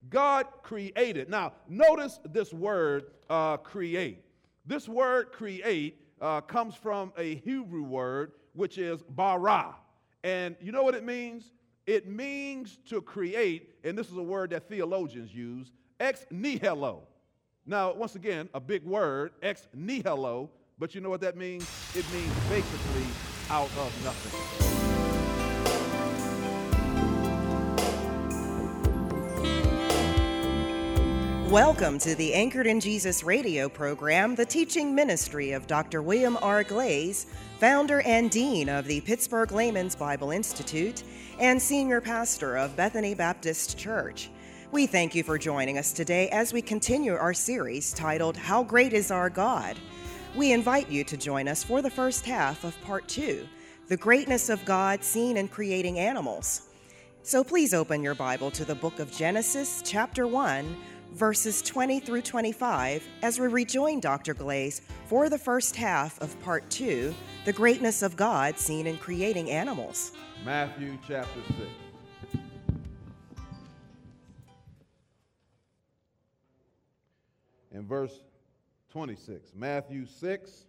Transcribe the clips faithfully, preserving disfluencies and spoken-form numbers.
God created. Now, notice this word, uh, create. This word create uh, comes from a Hebrew word, which is bara. And you know what it means? It means to create, and this is a word that theologians use, ex nihilo. Now, once again, a big word, ex nihilo, but you know what that means? It means basically out of nothing. Welcome to the Anchored in Jesus radio program, the teaching ministry of Doctor William R. Glaze, founder and dean of the Pittsburgh Layman's Bible Institute and senior pastor of Bethany Baptist Church. We thank you for joining us today as we continue our series titled, How Great is Our God? We invite you to join us for the first half of part two, The Greatness of God Seen in Creating Animals. So please open your Bible to the book of Genesis, chapter one, verses twenty through twenty-five, as we rejoin Doctor Glaze for the first half of part two, The Greatness of God Seen in Creating Animals. Matthew chapter six. And verse twenty-six. Matthew six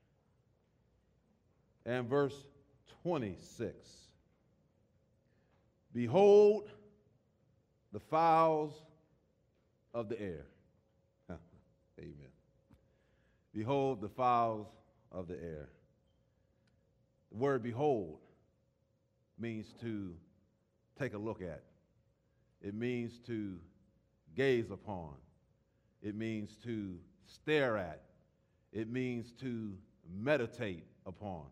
and verse twenty-six. Behold the fowls of the air. Amen. Behold the fowls of the air. The word behold means to take a look at. It means to gaze upon. It means to stare at. It means to meditate upon.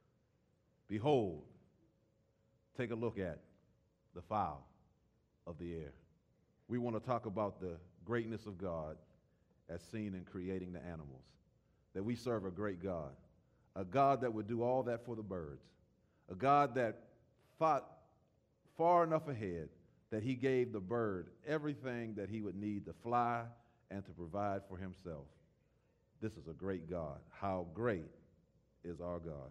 Behold, take a look at the fowl of the air. We want to talk about the greatness of God as seen in creating the animals. That we serve a great God. A God that would do all that for the birds. A God that thought far enough ahead that he gave the bird everything that he would need to fly and to provide for himself. This is a great God. How great is our God?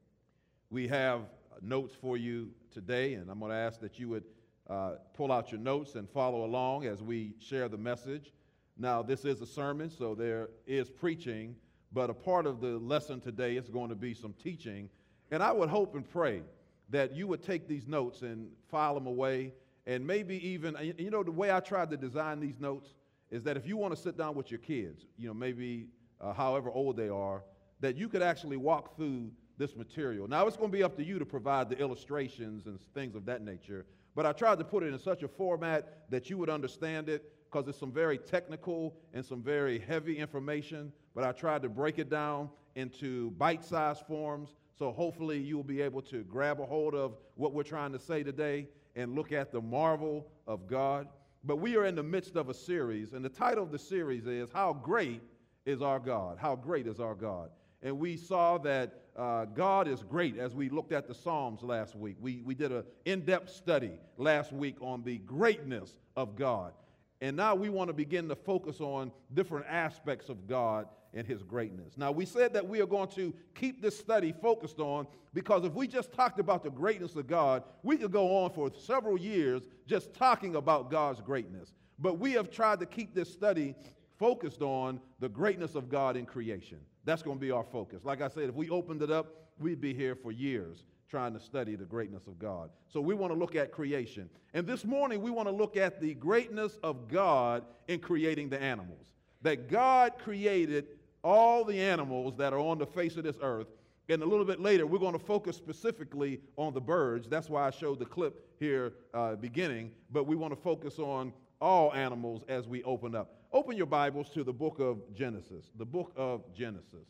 We have notes for you today, and I'm going to ask that you would Uh, pull out your notes and follow along as we share the message. Now, this is a sermon, so there is preaching, but a part of the lesson today is going to be some teaching. And I would hope and pray that you would take these notes and file them away, and maybe even, you know, the way I tried to design these notes is that if you want to sit down with your kids, you know, maybe uh, however old they are, that you could actually walk through this material. Now, it's going to be up to you to provide the illustrations and things of that nature. But I tried to put it in such a format that you would understand it, because it's some very technical and some very heavy information. But I tried to break it down into bite-sized forms, so hopefully you will be able to grab a hold of what we're trying to say today and look at the marvel of God. But we are in the midst of a series, and the title of the series is, How Great is Our God? How Great is Our God? And we saw that uh, God is great as we looked at the Psalms last week. We, we did an in-depth study last week on the greatness of God. And now we want to begin to focus on different aspects of God and his greatness. Now, we said that we are going to keep this study focused on, because if we just talked about the greatness of God, we could go on for several years just talking about God's greatness. But we have tried to keep this study focused on the greatness of God in creation. That's going to be our focus. Like I said, if we opened it up, we'd be here for years trying to study the greatness of God. So we want to look at creation. And this morning, we want to look at the greatness of God in creating the animals. That God created all the animals that are on the face of this earth. And a little bit later, we're going to focus specifically on the birds. That's why I showed the clip here uh, beginning. But we want to focus on all animals as we open up. Open your Bibles to the book of Genesis. The book of Genesis.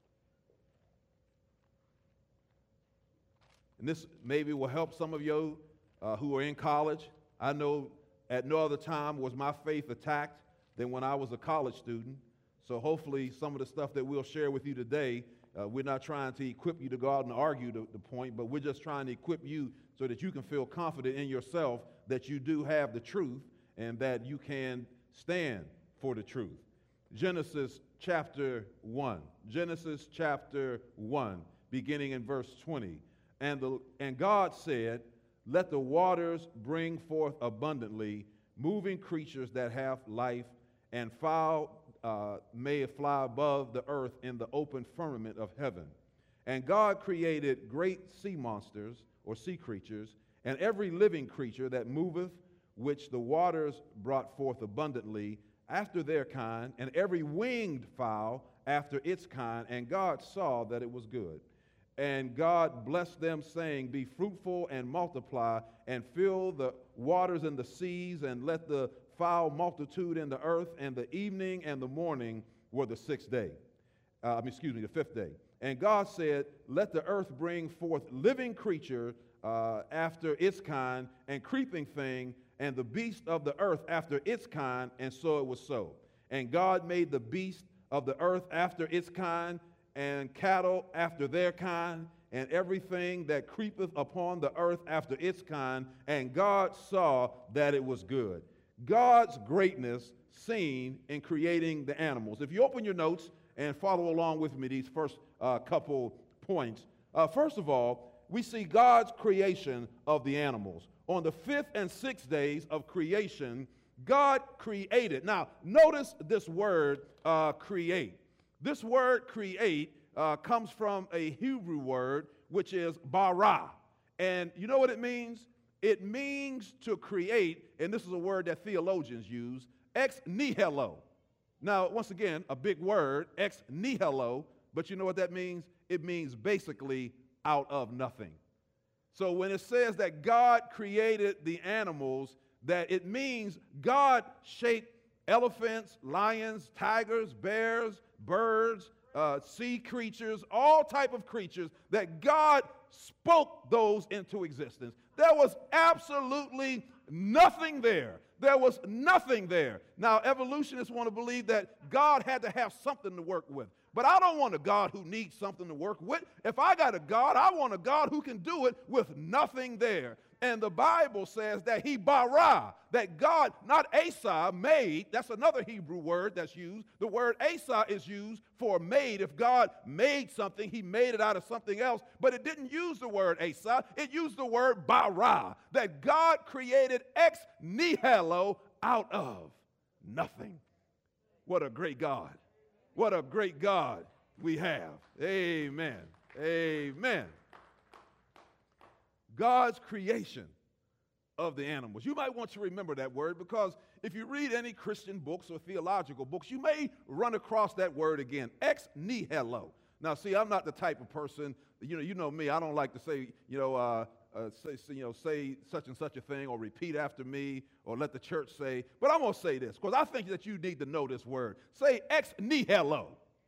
And this maybe will help some of you uh, who are in college. I know at no other time was my faith attacked than when I was a college student. So hopefully some of the stuff that we'll share with you today, uh, we're not trying to equip you to go out and argue the, the point, but we're just trying to equip you so that you can feel confident in yourself that you do have the truth and that you can stand for the truth. Genesis chapter one. Genesis chapter one, beginning in verse twenty. And, the, and God said, let the waters bring forth abundantly moving creatures that have life, and fowl uh, may fly above the earth in the open firmament of heaven. And God created great sea monsters, or sea creatures, and every living creature that moveth, which the waters brought forth abundantly after their kind, and every winged fowl after its kind. And God saw that it was good. And God blessed them, saying, Be fruitful and multiply, and fill the waters and the seas, and let the fowl multitude in the earth. And the evening and the morning were the sixth day. Uh, I mean, excuse me, the fifth day. And God said, Let the earth bring forth living creature uh, after its kind, and creeping thing, and the beast of the earth after its kind. And so it was so. And God made the beast of the earth after its kind, and cattle after their kind, and everything that creepeth upon the earth after its kind. And God saw that it was good. God's greatness seen in creating the animals. If you open your notes and follow along with me these first uh, couple points. Uh, first of all, we see God's creation of the animals. On the fifth and sixth days of creation, God created. Now, notice this word, uh, create. This word create uh, comes from a Hebrew word, which is bara. And you know what it means? It means to create, and this is a word that theologians use, ex nihilo. Now, once again, a big word, ex nihilo, but you know what that means? It means basically out of nothing. So when it says that God created the animals, that it means God shaped elephants, lions, tigers, bears, birds, uh, sea creatures, all type of creatures, that God spoke those into existence. There was absolutely nothing there. There was nothing there. Now, evolutionists want to believe that God had to have something to work with. But I don't want a God who needs something to work with. If I got a God, I want a God who can do it with nothing there. And the Bible says that he bara, that God, not Asa, made. That's another Hebrew word that's used. The word Asa is used for made. If God made something, he made it out of something else. But it didn't use the word Asa. It used the word bara, that God created ex nihilo, out of nothing. What a great God. What a great God we have. Amen. Amen. God's creation of the animals. You might want to remember that word, because if you read any Christian books or theological books, you may run across that word again, ex nihilo. Now, see, I'm not the type of person, you know, you know me, I don't like to say, you know, uh, uh, say, you know, say such and such a thing, or repeat after me, or let the church say, but I'm going to say this, because I think that you need to know this word. Say ex nihilo,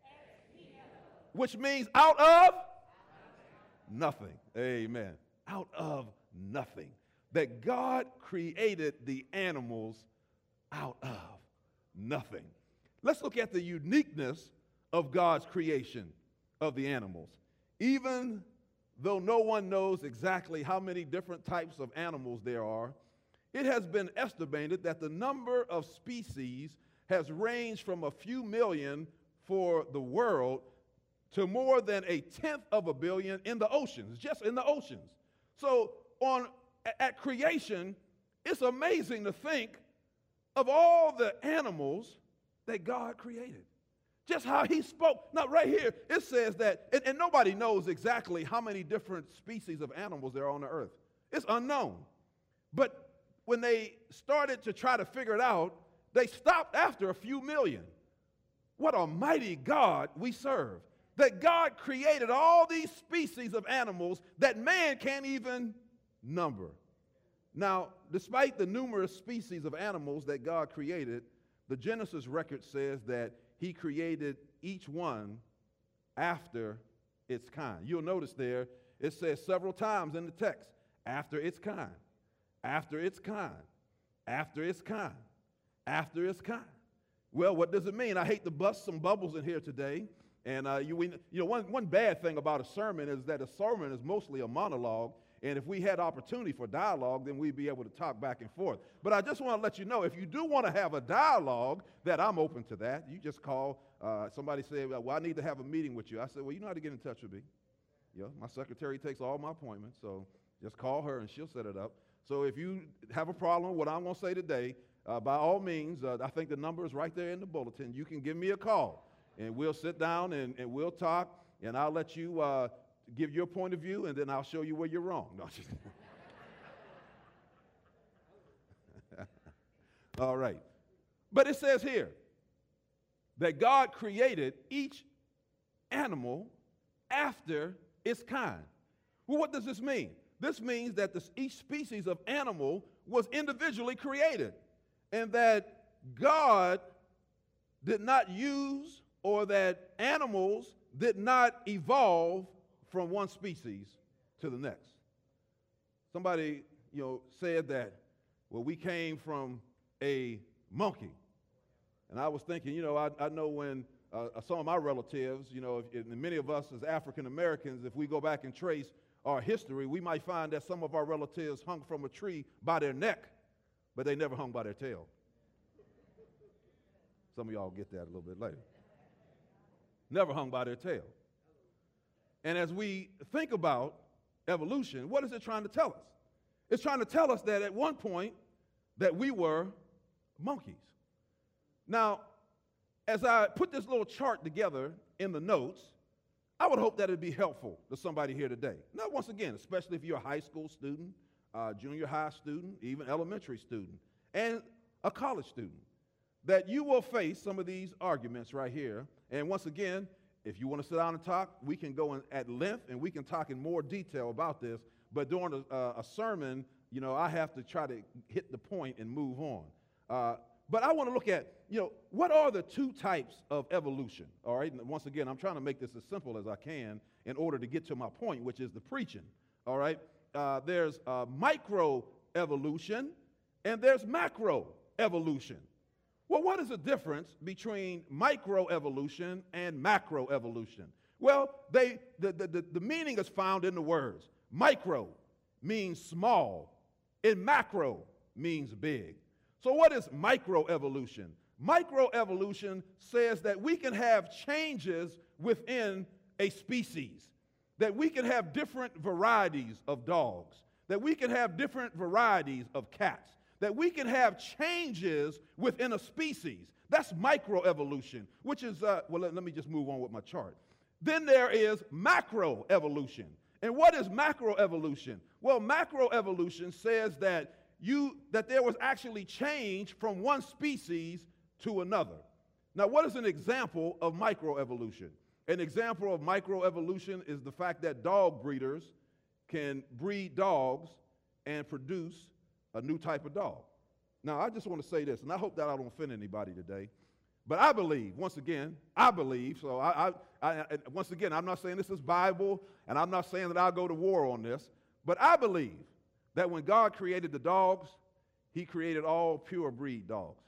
which means out of nothing. Amen. Out of nothing. That God created the animals out of nothing. Let's look at the uniqueness of God's creation of the animals. Even though no one knows exactly how many different types of animals there are, it has been estimated that the number of species has ranged from a few million for the world to more than a tenth of a billion in the oceans, just in the oceans. So on at creation, it's amazing to think of all the animals that God created. Just how he spoke. Now, right here, it says that, and, and nobody knows exactly how many different species of animals there are on the earth. It's unknown. But when they started to try to figure it out, they stopped after a few million. What a mighty God we serve. That God created all these species of animals that man can't even number. Now, despite the numerous species of animals that God created, the Genesis record says that he created each one after its kind. You'll notice there, it says several times in the text, after its kind, after its kind, after its kind, after its kind. Well, what does it mean? I hate to bust some bubbles in here today. And uh, you, we, you know, one, one bad thing about a sermon is that a sermon is mostly a monologue. And if we had opportunity for dialogue, then we'd be able to talk back and forth. But I just want to let you know, if you do want to have a dialogue, that I'm open to that. You just call. Uh, somebody said, well, I need to have a meeting with you. I said, well, you know how to get in touch with me. You know, my secretary takes all my appointments, so just call her and she'll set it up. So if you have a problem with what I'm going to say today, uh, by all means, uh, I think the number is right there in the bulletin. You can give me a call, and we'll sit down and, and we'll talk, and I'll let you uh, give your point of view, and then I'll show you where you're wrong. No, just all right. But it says here that God created each animal after its kind. Well, what does this mean? This means that this, each species of animal was individually created, and that God did not use, or that animals did not evolve from one species to the next. Somebody, you know, said that, well, we came from a monkey. And I was thinking, you know, I, I know when uh, some of my relatives, you know, if, and many of us as African Americans, if we go back and trace our history, we might find that some of our relatives hung from a tree by their neck, but they never hung by their tail. Some of y'all get that a little bit later. Never hung by their tail. And as we think about evolution, what is it trying to tell us? It's trying to tell us that at one point that we were monkeys. Now, as I put this little chart together in the notes, I would hope that it'd be helpful to somebody here today. Now, once again, especially if you're a high school student, uh, junior high student, even elementary student, and a college student, that you will face some of these arguments right here. And once again, if you want to sit down and talk, we can go in at length and we can talk in more detail about this. But during a, uh, a sermon, you know, I have to try to hit the point and move on. Uh, but I want to look at, you know, what are the two types of evolution, all right? And once again, I'm trying to make this as simple as I can in order to get to my point, which is the preaching, all right? Uh, there's uh, microevolution and there's macroevolution. Well, what is the difference between microevolution and macroevolution? Well, they, the, the, the, the meaning is found in the words. Micro means small, and macro means big. So what is microevolution? Microevolution says that we can have changes within a species, that we can have different varieties of dogs, that we can have different varieties of cats, that we can have changes within a species. That's microevolution, which is, uh, well, let, let me just move on with my chart. Then there is macroevolution. And what is macroevolution? Well, macroevolution says that you that there was actually change from one species to another. Now, what is an example of microevolution? An example of microevolution is the fact that dog breeders can breed dogs and produce a new type of dog. Now, I just want to say this, and I hope that I don't offend anybody today, but I believe, once again, I believe, so I, I, I, once again, I'm not saying this is Bible, and I'm not saying that I'll go to war on this, but I believe that when God created the dogs, he created all pure breed dogs.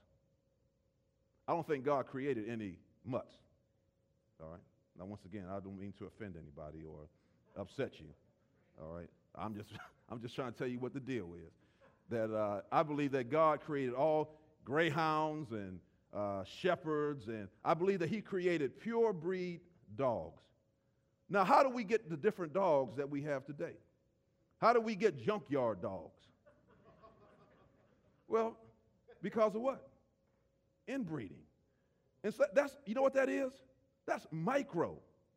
I don't think God created any mutts, all right? Now, once again, I don't mean to offend anybody or upset you, all right? I'm just, I'm just trying to tell you what the deal is. That uh, I believe that God created all greyhounds and uh, shepherds, and I believe that he created pure breed dogs. Now, how do we get the different dogs that we have today? How do we get junkyard dogs? Well, because of what? Inbreeding. And so that's, you know what that is? That's microevolution.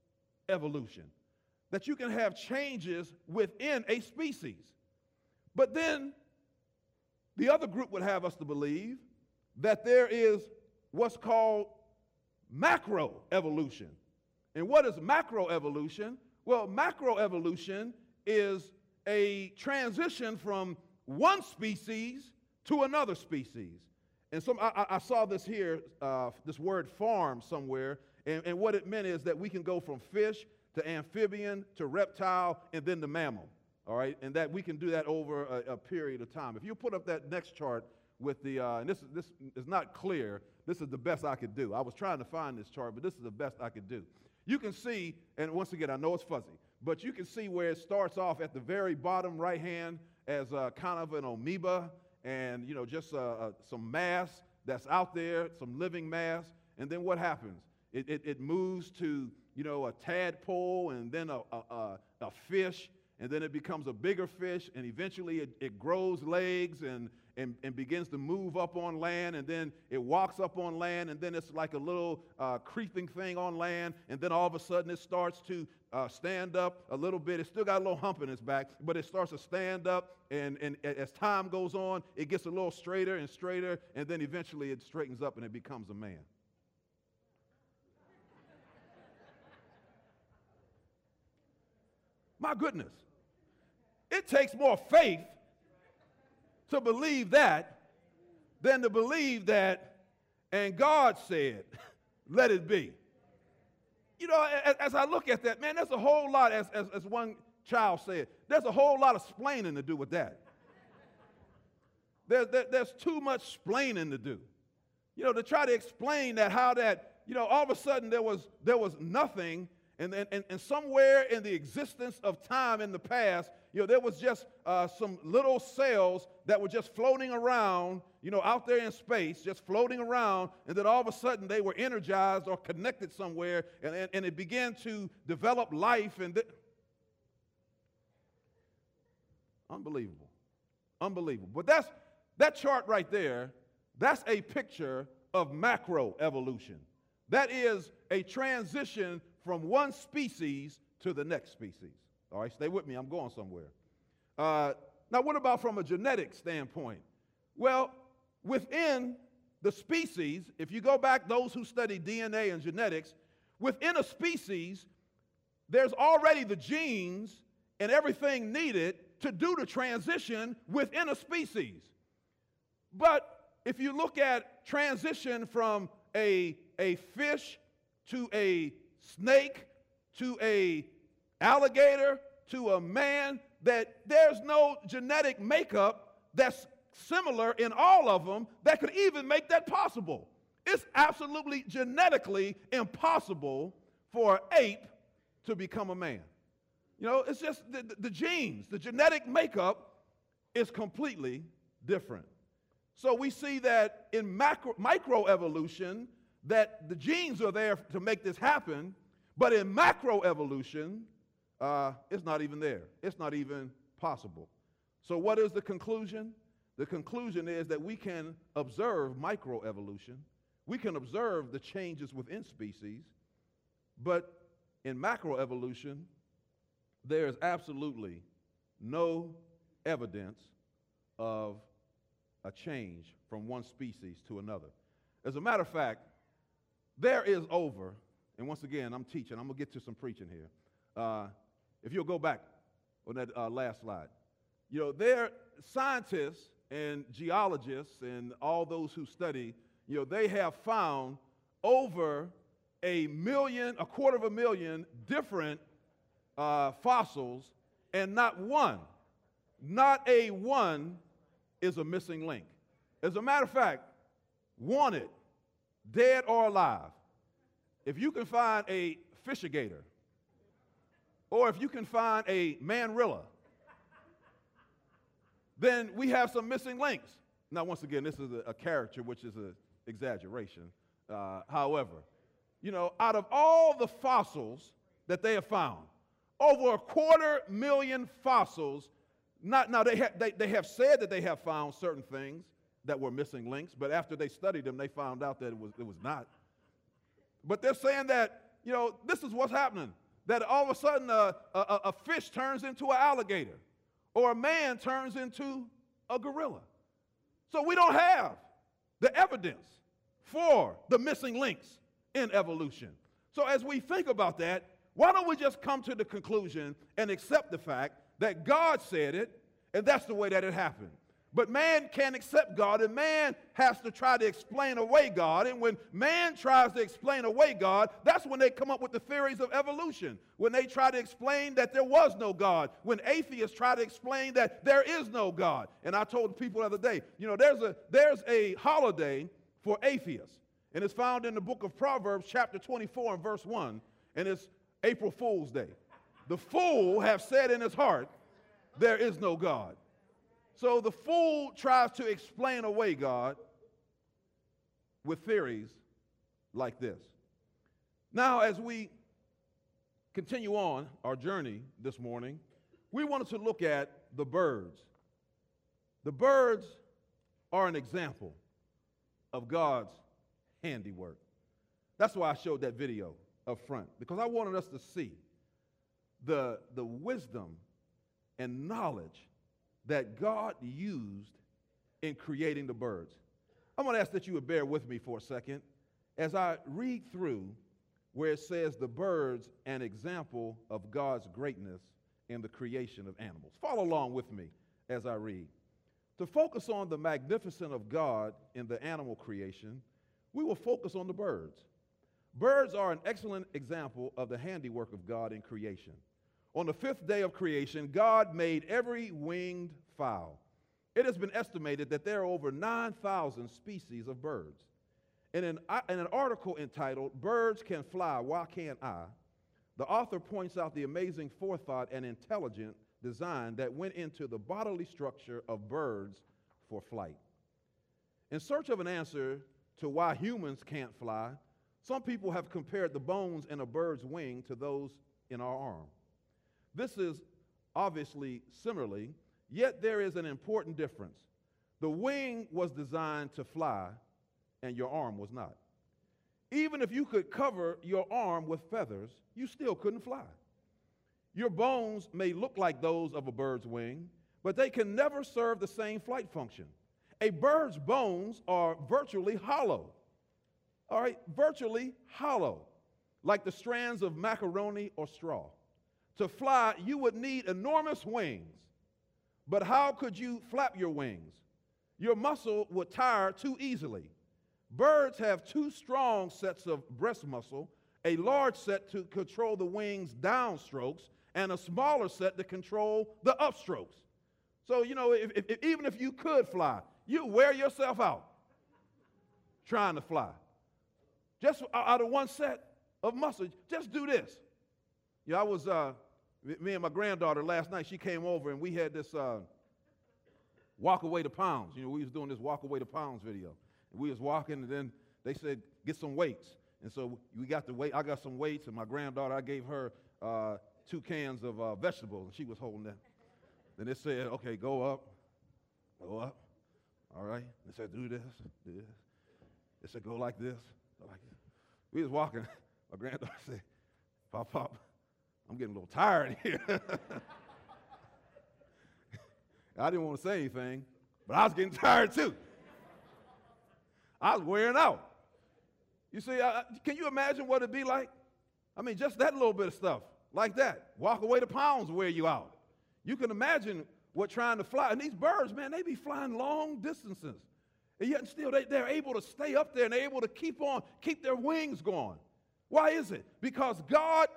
That you can have changes within a species. But then the other group would have us to believe that there is what's called macroevolution. And what is macroevolution? Well, macroevolution is a transition from one species to another species. And some, I, I saw this here, uh, this word farm somewhere, and, and what it meant is that we can go from fish to amphibian to reptile and then to mammal. All right, and that we can do that over a, a period of time. If you put up that next chart with the, uh, and this, this is not clear, this is the best I could do. I was trying to find this chart, but this is the best I could do. You can see, and once again, I know it's fuzzy, but you can see where it starts off at the very bottom right hand as uh, kind of an amoeba and, you know, just uh, uh, some mass that's out there, some living mass, and then what happens? It, it, it moves to, you know, a tadpole and then a, a, a, a fish, and then it becomes a bigger fish, and eventually it, it grows legs and, and, and begins to move up on land, and then it walks up on land, and then it's like a little uh, creeping thing on land, and then all of a sudden it starts to uh, stand up a little bit. It's still got a little hump in its back, but it starts to stand up, and, and as time goes on, it gets a little straighter and straighter, and then eventually it straightens up and it becomes a man. My goodness. It takes more faith to believe that than to believe that, and God said, let it be. You know, as, as I look at that, man, there's a whole lot, as, as, as one child said, there's a whole lot of splaining to do with that. There, there, there's too much splaining to do. You know, to try to explain that, how that, you know, all of a sudden there was, there was nothing. And, and, and somewhere in the existence of time in the past, you know, there was just uh, some little cells that were just floating around, you know, out there in space, just floating around, and then all of a sudden they were energized or connected somewhere, and, and, and it began to develop life. And th- Unbelievable. Unbelievable. But that's that chart right there, that's a picture of macroevolution. That is a transition from one species to the next species. All right, stay with me. I'm going somewhere. Uh, now, what about from a genetic standpoint? Well, within the species, if you go back, those who study D N A and genetics, within a species, there's already the genes and everything needed to do the transition within a species. But if you look at transition from a, a fish to a snake to a alligator to a man, that there's no genetic makeup that's similar in all of them that could even make that possible. It's absolutely genetically impossible for an ape to become a man. You know, it's just the, the genes, the genetic makeup is completely different. So we see that in macro, microevolution, that the genes are there to make this happen, but in macroevolution, uh, it's not even there. It's not even possible. So what is the conclusion? The conclusion is that we can observe microevolution. We can observe the changes within species, but in macroevolution, there is absolutely no evidence of a change from one species to another. As a matter of fact, there is over, and once again, I'm teaching. I'm going to get to some preaching here. Uh, if you'll go back on that uh, last slide. You know, there, scientists and geologists and all those who study, you know, they have found over a million, a quarter of a million different uh, fossils, and not one, not a one is a missing link. As a matter of fact, wanted, dead or alive, if you can find a fishigator, or if you can find a manrilla, then we have some missing links. Now, once again, this is a, a character, which is an exaggeration. Uh, however, you know, out of all the fossils that they have found, over a quarter million fossils, not, now they, ha- they, they have said that they have found certain things that were missing links, but after they studied them, they found out that it was, it was not. But they're saying that, you know, this is what's happening, that all of a sudden a, a, a fish turns into an alligator, or a man turns into a gorilla. So we don't have the evidence for the missing links in evolution. So as we think about that, why don't we just come to the conclusion and accept the fact that God said it, and that's the way that it happened. But man can't accept God, and man has to try to explain away God. And when man tries to explain away God, that's when they come up with the theories of evolution. When they try to explain that there was no God. When atheists try to explain that there is no God. And I told people the other day, you know, there's a, there's a holiday for atheists. And it's found in the book of Proverbs, chapter twenty-four and verse one. And it's April Fool's Day. The fool have said in his heart, there is no God. So the fool tries to explain away God with theories like this. Now, as we continue on our journey this morning, we wanted to look at the birds. The birds are an example of God's handiwork. That's why I showed that video up front, because I wanted us to see the, the wisdom and knowledge that God used in creating the birds. I'm going to ask that you would bear with me for a second as I read through where it says the birds, an example of God's greatness in the creation of animals. Follow along with me as I read. To focus on the magnificence of God in the animal creation, we will focus on the birds. Birds are an excellent example of the handiwork of God in creation. On the fifth day of creation, God made every winged fowl. It has been estimated that there are over nine thousand species of birds. In an, in an article entitled, "Birds Can Fly, Why Can't I?" the author points out the amazing forethought and intelligent design that went into the bodily structure of birds for flight. In search of an answer to why humans can't fly, some people have compared the bones in a bird's wing to those in our arm. This is obviously similarly, yet there is an important difference. The wing was designed to fly, and your arm was not. Even if you could cover your arm with feathers, you still couldn't fly. Your bones may look like those of a bird's wing, but they can never serve the same flight function. A bird's bones are virtually hollow. All right, virtually hollow, like the strands of macaroni or straw. To fly, you would need enormous wings. But how could you flap your wings? Your muscle would tire too easily. Birds have two strong sets of breast muscle, a large set to control the wings' downstrokes, and a smaller set to control the upstrokes. So, you know, if, if, even if you could fly, you wear yourself out trying to fly. Just out of one set of muscle, just do this. Yeah, I was, uh, me and my granddaughter last night, she came over and we had this uh, walk away to pounds. You know, we was doing this walk away to pounds video. And we was walking and then they said, get some weights. And so we got the weight, I got some weights, and my granddaughter, I gave her uh, two cans of uh, vegetables, and she was holding them. Then it said, okay, go up, go up. All right. It said, do this, do this. It said, go like this, go like this. We was walking. My granddaughter said, Pop, Pop, I'm getting a little tired here. I didn't want to say anything, but I was getting tired too. I was wearing out. You see, I, can you imagine what it'd be like? I mean, just that little bit of stuff, like that. Walk away to pounds wear you out. You can imagine what trying to fly. And these birds, man, they be flying long distances. And yet still they, they're able to stay up there and they're able to keep on, keep their wings going. Why is it? Because God,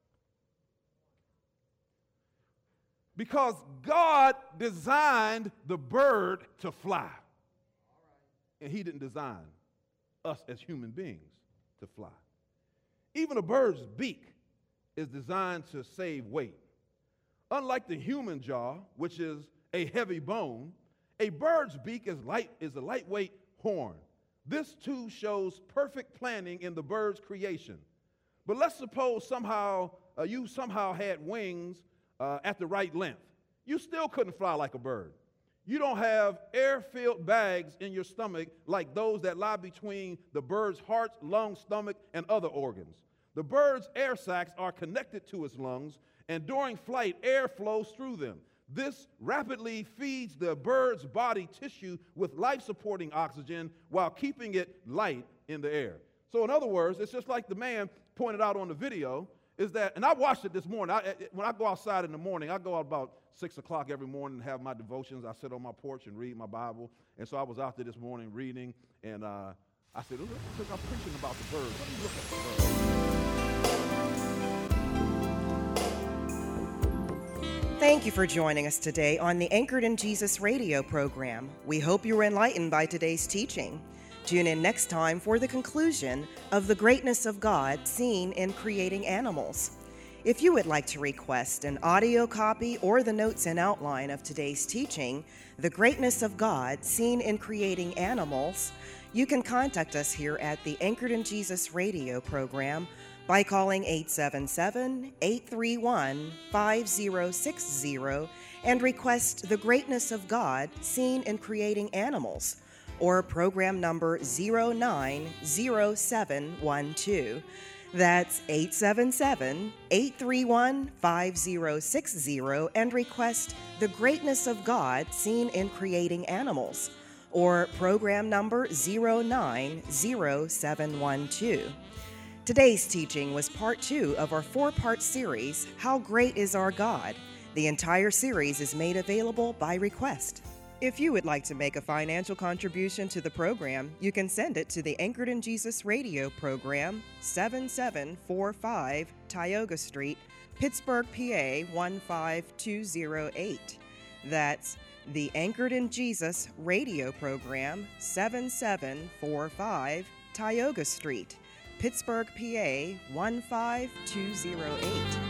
because God designed the bird to fly. And he didn't design us as human beings to fly. Even a bird's beak is designed to save weight. Unlike the human jaw, which is a heavy bone, a bird's beak is light is a lightweight horn. This too shows perfect planning in the bird's creation. But let's suppose somehow uh, you somehow had wings uh, at the right length. You still couldn't fly like a bird. You don't have air-filled bags in your stomach like those that lie between the bird's heart, lungs, stomach, and other organs. The bird's air sacs are connected to its lungs, and during flight, air flows through them. This rapidly feeds the bird's body tissue with life-supporting oxygen while keeping it light in the air. So in other words, it's just like the man pointed out on the video, is that, and I watched it this morning. I, when I go outside in the morning, I go out about six o'clock every morning and have my devotions. I sit on my porch and read my Bible. And so I was out there this morning reading, and uh, I said, look, I'm preaching about the birds. Let me look at the birds. Thank you for joining us today on the Anchored in Jesus radio program. We hope you were enlightened by today's teaching. Tune in next time for the conclusion of the greatness of God seen in creating animals. If you would like to request an audio copy or the notes and outline of today's teaching, The Greatness of God Seen in Creating Animals, you can contact us here at the Anchored in Jesus radio program by calling eight seven seven, eight three one, five zero six zero and request The Greatness of God Seen in Creating Animals, or program number zero nine zero seven one two. That's eight seven seven, eight three one, five zero six zero, and request The Greatness of God Seen in Creating Animals, or program number zero nine zero seven one two. Today's teaching was part two of our four-part series, How Great is Our God? The entire series is made available by request. If you would like to make a financial contribution to the program, you can send it to the Anchored in Jesus Radio program, seven seven four five Tioga Street, Pittsburgh, P A one five two zero eight. That's the Anchored in Jesus Radio program, seven seven four five Tioga Street, Pittsburgh, P A one five two zero eight.